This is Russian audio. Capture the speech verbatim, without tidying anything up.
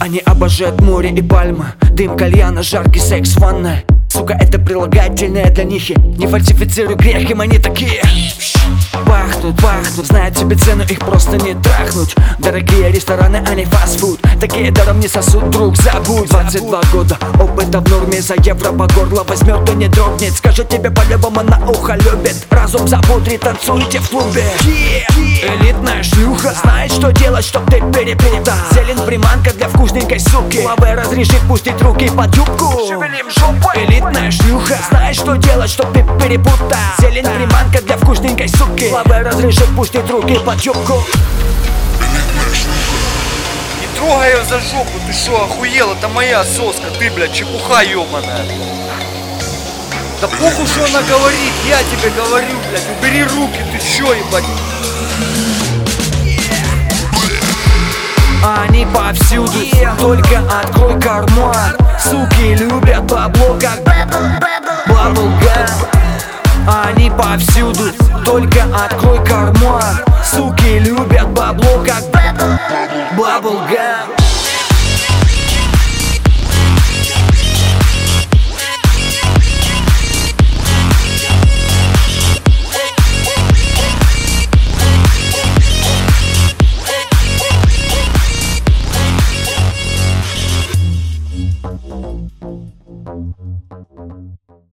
Они обожают море и пальмы, дым кальяна, жаркий секс в ванной. Сука, это прилагательное для них. Не фальсифицируй грех, им они такие. Пахнут, пахнут, знают себе цену, их просто не трахнуть. Дорогие рестораны, а не фастфуд. Такие даром не сосут, друг, забудь. Двадцать два года, опыта в норме. За евро по горло возьмет и не дрогнет. Скажет тебе по-любому на ухо любит. Разум запудрит, танцуйте в клубе. Элитная шлюха знает, что делать, чтоб ты перепутал. Зелень приманка для вкусненькой суки. Лаве разрешит пустить руки под юбку. Шевелим жопой. Элитная шлюха знает, что делать, чтоб ты перепутал. Зелень приманка для вкусненькой суки. Лаве разрешит пустить руки под юбку. Не трогай ее за жопу, ты шо, охуел? Это моя соска, ты, блядь, чепуха ёбаная. Да похуй, что она говорит, я тебе говорю, блядь, убери руки, ты чё, ебать? Они повсюду, только открой карман. Суки любят бабло, как баблгам. Они повсюду, только открой